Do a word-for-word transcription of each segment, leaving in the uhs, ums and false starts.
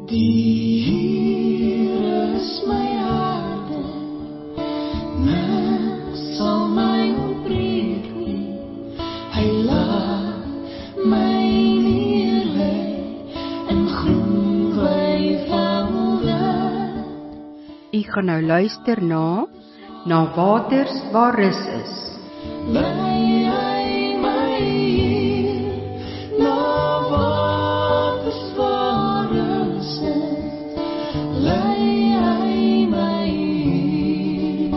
Die Here is my harde, niks sal my ontbreek nie. Hy laat my neerlê in groen weivelde. U gaan nou luister na, na waters waar rus is. Lei hy my hier, na waters waar rus is. Lei hy my hier.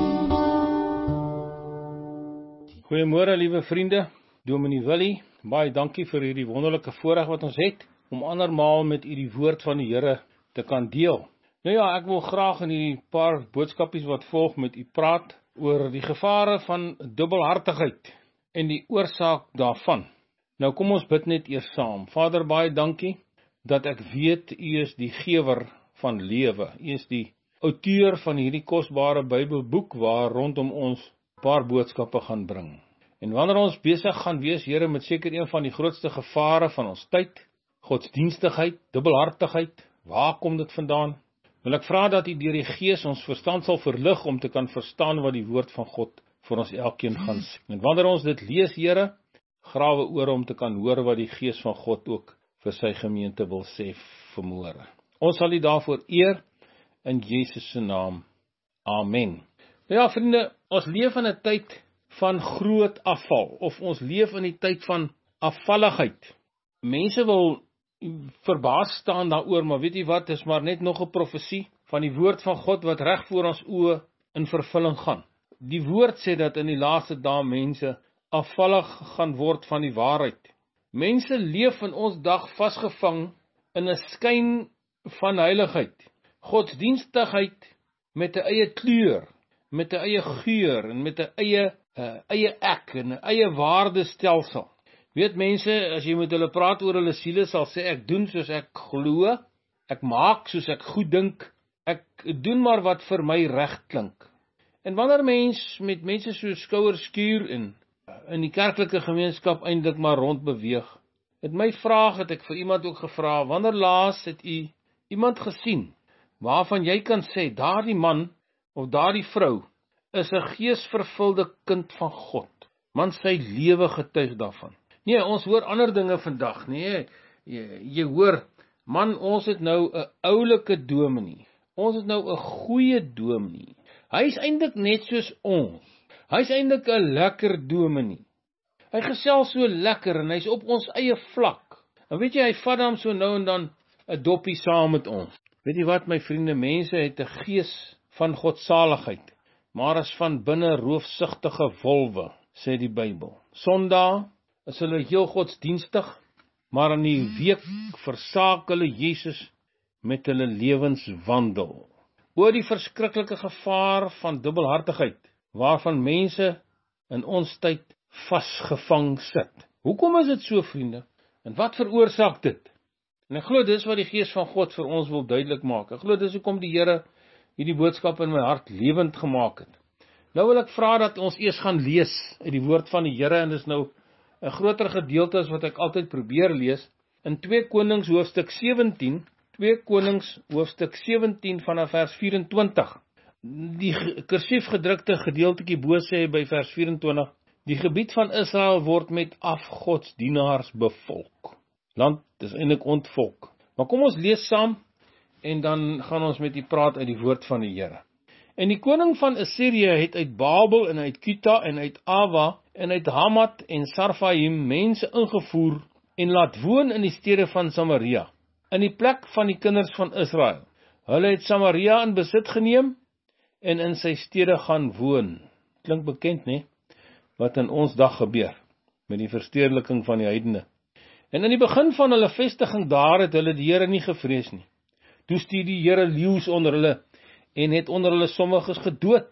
Goeiemôre liewe vriende, Dominee Willie, baie dankie vir hierdie wonderlike voorreg wat ons het, om andermaal met u die woord van die Here te kan deel. Nou ja, ek wil graag in die paar boodskapies wat volg met u praat oor die gevare van dubbelhartigheid en die oorsaak daarvan. Nou kom ons bid net eers saam. Vader, baie dankie dat ek weet u is die gewer van lewe. U is die outeur van hierdie kosbare Bybelboek waar rondom ons paar boodskappe gaan bring. En wanneer ons besig gaan wees, Here, met seker een van die grootste gevare van ons tyd, godsdienstigheid, dubbelhartigheid, waar kom dit vandaan? Wil ek vra dat u deur die Gees ons verstand sal verlig om te kan verstaan wat die woord van God vir ons elkeen gaan sê. En wanneer ons dit lees, Here, grawe ore om te kan hoor wat die Gees van God ook vir sy gemeente wil sê vanmôre. Ons sal u daarvoor eer in Jesus se naam. Amen. Nou ja, vriende, ons leef in 'n tyd van groot afval, of ons leef in die tyd van afvalligheid. Mense wil verbaas staan daaroor, maar weet jy wat, is maar net nog 'n profesie van die woord van God wat reg voor ons oë in vervulling gaan. Die woord sê dat in die laaste dae mense afvallig gaan word van die waarheid. Mense leef in ons dag vasgevang in 'n skyn van heiligheid, godsdienstigheid met 'n eie kleur, met 'n eie geur en met 'n eie uh, eie ek en 'n eie waardestelsel. Weet mense, as jy met hulle praat oor hulle siele, sal sê ek doen soos ek glo, ek maak soos ek goed dink, ek doen maar wat vir my reg klink. En wanneer mens met mense so skouer skuur en in die kerklike gemeenskap eintlik maar rond beweeg, het my vraag het ek vir iemand ook gevra, wanneer laas het u iemand gesien waarvan jy kan sê daardie man of daardie vrou is 'n geesvervulde kind van God, man sy lewe getuig daarvan. Nee, ons hoor ander dinge vandag, nee, jy, jy hoor, man, ons het nou 'n oulike dominee, ons het nou 'n goeie dominee, hy is eintlik net soos ons, hy is eintlik 'n lekker dominee, hy gesels so lekker en hy's op ons eie vlak, en weet jy, hy vat dan so nou en dan 'n doppie saam met ons. Weet jy wat, my vriende, mense het 'n gees van godsaligheid, maar as van binne roofsugtige wolwe, sê die Bybel. Sondae is hulle heel godsdienstig, maar in die week versaak hulle Jesus met hulle lewenswandel. Oor die verskriklike gevaar van dubbelhartigheid, waarvan mense in ons tyd vasgevang sit. Hoekom is dit so, vriende? En wat veroorsaak dit? En ek glo dis wat die Gees van God vir ons wil duidelik maak. Ek glo dis hoekom die Here hierdie boodskap in my hart lewend gemaak het. Nou wil ek vra dat ons eers gaan lees uit die woord van die Here, en dis nou 'n groter gedeelte as wat ek altyd probeer lees, in twee Konings hoofstuk sewentien, twee Konings hoofstuk sewentien vanaf vers vyf-en-twintig. Die kursief gedrukte gedeeltetjie bo sê by vers vyf-en-twintig, die gebied van Israel word met afgodsdienaars bevolk. Land is eintlik ontvolk. Maar kom ons lees saam, en dan gaan ons met u praat uit die woord van die Here. En die koning van Assirië het uit Babel en uit Kuta en uit Ava en uit Hamat en Sarfaim mense ingevoer en laat woon in die stede van Samaria, in die plek van die kinders van Israel. Hulle het Samaria in besit geneem en in sy stede gaan woon. Klink bekend, né? Wat in ons dag gebeur met die verstedeliking van die heidene. En in die begin van hulle vestiging daar het hulle die Here nie gevrees nie. Toe stuur die Here leeu's onder hulle en het onder hulle sommiges gedood.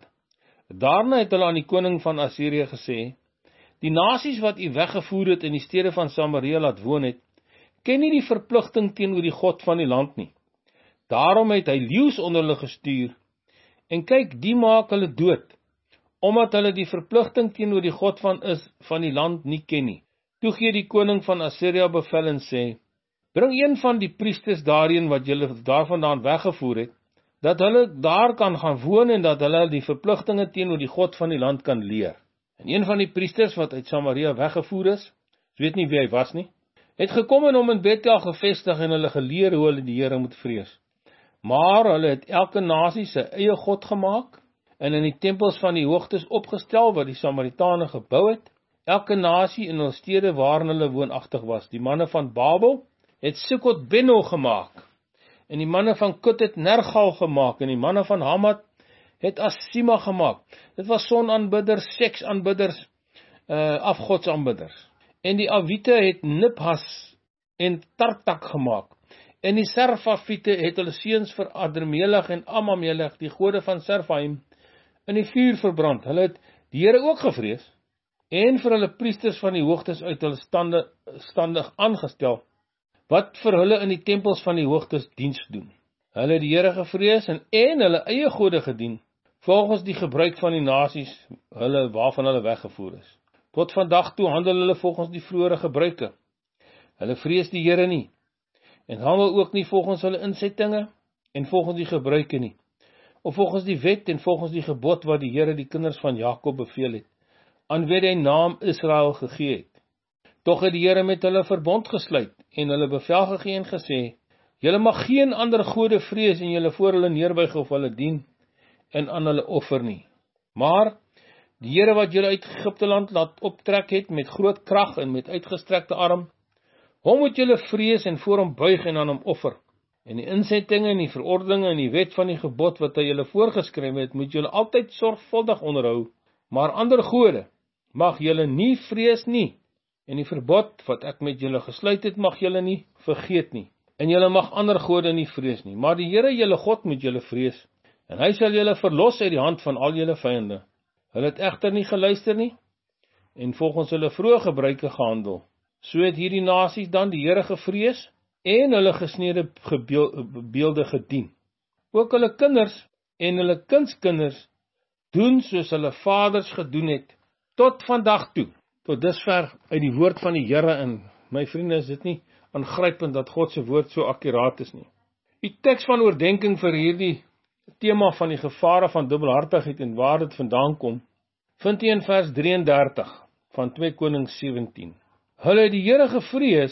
Daarna het hulle aan die koning van Assirië gesê, die nasies wat u weggevoer het in die stede van Samaria laat woon het, ken nie die verpligting teenoor die God van die land nie. Daarom het hy leeu's onder hulle gestuur, en kyk, die maak hulle dood, omdat hulle die verpligting teenoor die God van is van die land nie ken nie. Toe gee die koning van Assirië bevel en sê, Bring een van die priesters daarheen wat julle daarvandaan weggevoer het, dat hulle daar kan gaan woon en dat hulle die verpligtinge teenoor die God van die land kan leer. En een van die priesters wat uit Samaria weggevoer is, ek weet nie wie hy was nie, het gekom en hom in Bethel gevestig en hulle geleer hoe hulle die Here moet vrees. Maar hulle het elke nasie sy eie God gemaak en in die tempels van die hoogtes opgestel wat die Samaritane gebou het, elke nasie in hulle stede waarin hulle woonagtig was. Die manne van Babel het Sukkot Beno gemaak, en die manne van Kut het Nergal gemaak, en die manne van Hamad het Asima gemaak. Dit was sonaanbidders, seksaanbidders, uh, afgodsaanbidders. En die Awite het Nibhas en Tartak gemaak. En die Serfafite het hulle seuns vir Adrammelech en Amamelech, die gode van Serfaim, in die vuur verbrand. Hulle het die Here ook gevrees, en vir hulle priesters van die hoogtes uit hulle stande, standig aangestel, wat vir hulle in die tempels van die hoogtes diens doen. Hulle het die Here gevrees en, en hulle eie gode gedien, volgens die gebruik van die nasies, hulle, waarvan hulle weggevoer is. Tot vandag toe handel hulle volgens die vroegere gebruike. Hulle vrees die Here nie, en handel ook nie volgens hulle insettinge, en volgens die gebruike nie, of volgens die wet en volgens die gebod wat die Here die kinders van Jakob beveel het, aan wie hy naam Israel gegee het. Tog het die Here met hulle verbond gesluit, en hulle bevel gegee en gesê, julle mag geen ander gode vrees, en julle voor hulle neerbuig of hulle dien, en aan hulle offer nie. Maar, die Here wat julle uit Egipte land laat optrek het, met groot krag en met uitgestrekte arm, hom moet julle vrees en voor hom buig en aan hom offer. En die insettinge en die verordeninge en die wet van die gebod wat hy julle voorgeskryf het, moet julle altyd sorgvuldig onderhou. Maar ander gode mag julle nie vrees nie, en die verbod wat ek met julle gesluit het, mag julle nie vergeet nie. En julle mag ander gode nie vrees nie, maar die Here julle God moet julle vrees, en hy sal julle verlos uit die hand van al julle vyande. Hulle het egter nie geluister nie, en volgens hulle vroeë gebruike gehandel. So het hierdie nasies dan die Here gevrees, en hulle gesnede beelde gedien. Ook hulle kinders en hulle kindskinders doen soos hulle vaders gedoen het, tot vandag toe. Tot dusver uit die woord van die Here, en my vriende, is dit nie aangrypend dat God se woord so akkuraat is nie. Die teks van oordenking vir hierdie tema van die gevare van dubbelhartigheid en waar dit vandaan kom, vind jy in vers drieëndertig van twee Konings sewentien. Hulle het die Here gevrees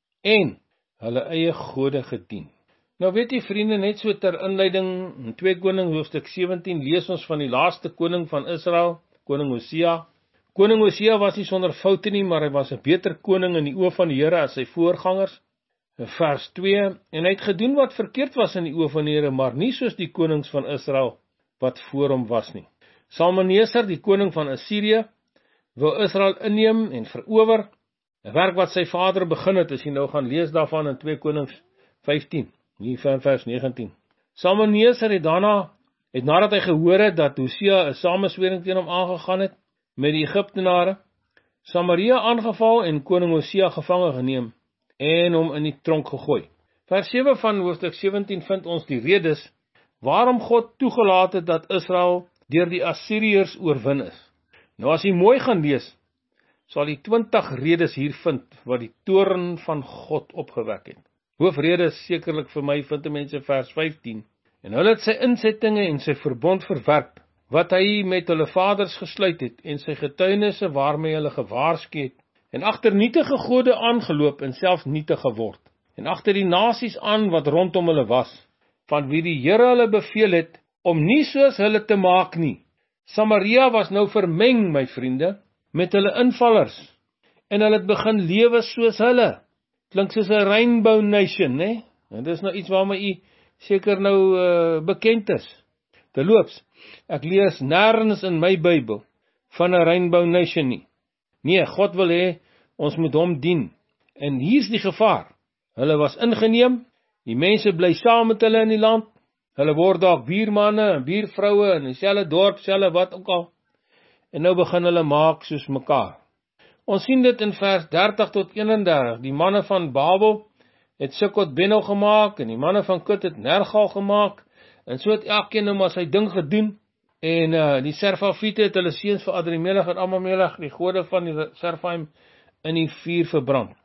en hulle eie gode gedien. Nou weet jy vriende, net so ter inleiding, in twee Konings hoofstuk sewentien lees ons van die laaste koning van Israel, koning Hosea. Koning Hosea was nie sonder foute nie, maar hy was 'n beter koning in die oë van die Here as sy voorgangers. In vers twee, en hy het gedoen wat verkeerd was in die oë van die Here, maar nie soos die konings van Israel wat voor hom was nie. Salmaneser, die koning van Assirië, wou Israel inneem en verower, 'n werk wat sy vader begin het, as jy nou gaan lees daarvan in twee Konings vyftien, hier van vers negentien. Salmaneser het daarna, het nadat hy gehoor het dat Hosea 'n samenswering teen hom aangegaan het, met die Egiptenare, Samaria aangeval en koning Hosea gevange geneem, en hom in die tronk gegooi. Vers sewe van hoofstuk sewentien vind ons die redes, waarom God toegelaat het dat Israel deur die Assiriërs oorwin is. Nou as jy mooi gaan lees, sal jy twintig redes hier vind, wat die toorn van God opgewek het. Hoofrede is sekerlik vir my, vind die mense vers vyftien, en hulle het sy insettinge en sy verbond verwerp, wat hy met hulle vaders gesluit het, en sy getuienisse waarmee hulle gewaarsku het, en agter nietige gode aangeloop, en selfs nietig geword, en agter die nasies aan wat rondom hulle was, van wie die Here hulle beveel het, om nie soos hulle te maak nie. Samaria was nou vermeng, my vriende, met hulle invallers, en hulle het begin lewe soos hulle. Klink soos 'n rainbow nation, né? En dis nou iets waarmee u seker nou uh, bekend is. Terloops, ek lees nêrens in my Bybel van 'n rainbow nation nie. Nee, God wil hê, ons moet hom dien. En hier's die gevaar. Hulle was ingeneem, die mense bly saam met hulle in die land, hulle word dalk buurmanne en buurvroue in dieselfde dorp, selfde wat ook al, en nou begin hulle maak soos mekaar. Ons sien dit in vers dertig tot eenendertig, die manne van Babel het Sukkot Beno gemaak, en die manne van Kut het Nergal gemaak, en so het elkeen nou maar sy ding gedoen, en uh, die Serfafite het hulle seuns vir Adrammelech en Amamelech, die gode van die Serfaim, in die vuur verbrand.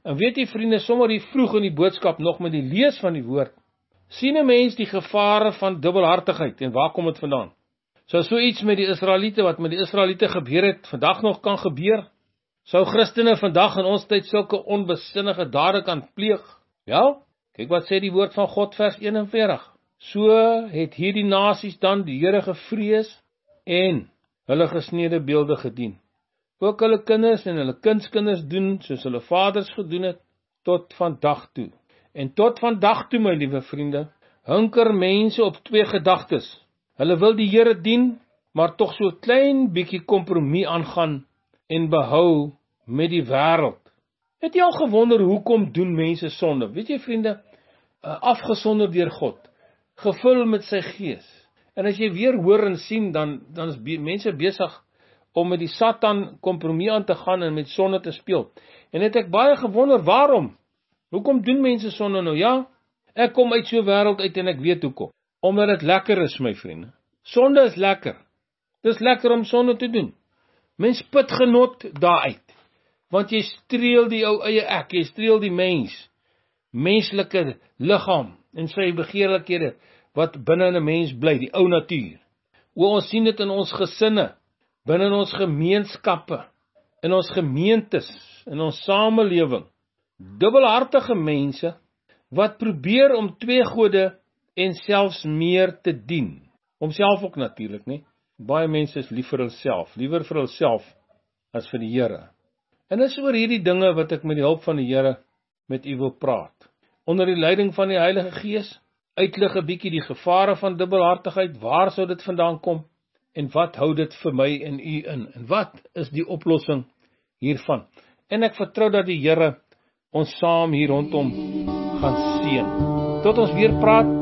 En weet jy vriende, sommer hier vroeg in die boodskap nog met die lees van die woord, sien 'n mens die gevare van dubbelhartigheid en waar kom dit vandaan? Sou so iets met die Israeliete, wat met die Israeliete gebeur het, vandag nog kan gebeur? Sou Christene vandag in ons tyd sulke onbesinnige dade kan pleeg? Wel, kyk wat sê die woord van God vers eenenveertig. So het hierdie nasies dan die Here gevrees en hulle gesneede beelde gedien. Ook hulle kinders en hulle kindskinders doen soos hulle vaders gedoen het tot vandag toe. En tot vandag toe, my liewe vriende, hunker mense op twee gedagtes. Hulle wil die Here dien, maar tog so klein bietjie kompromie aangaan en behou met die wêreld. Het jy al gewonder hoekom doen mense sonde? Weet jy vriende, afgesonder deur God, gevul met sy gees. En as jy weer hoor en sien, dan dan is be, mense besig om met die Satan kompromie aan te gaan en met sonde te speel. En het ek baie gewonder, waarom? Hoekom doen mense sonde nou? Ja, ek kom uit so 'n wêreld uit en ek weet hoekom. Omdat dit lekker is, my vriende. Sonde is lekker. Dis lekker om sonde te doen. Mens put genot daaruit. Want jy streel die ou eie ek, jy streel die mens, menslike liggaam en sy begeerlikhede wat binne in 'n mens bly, die ou natuur. O, ons sien dit in ons gesinne, binne in ons gemeenskappe, in ons gemeentes, in ons samelewing. Dubbelhartige mense wat probeer om twee gode en selfs meer te dien. Homself ook natuurlik, nie? Baie mense is lief vir hulself, liewer vir hulself as vir die Here. En dis oor hierdie dinge wat ek met die hulp van die Here met u wil praat. Onder die leiding van die Heilige Gees, uitlig 'n bietjie die gevare van dubbelhartigheid, waar sou dit vandaan kom, en wat hou dit vir my en u in, en wat is die oplossing hiervan? En ek vertrou dat die Here ons saam hier rondom gaan seën. Tot ons weer praat,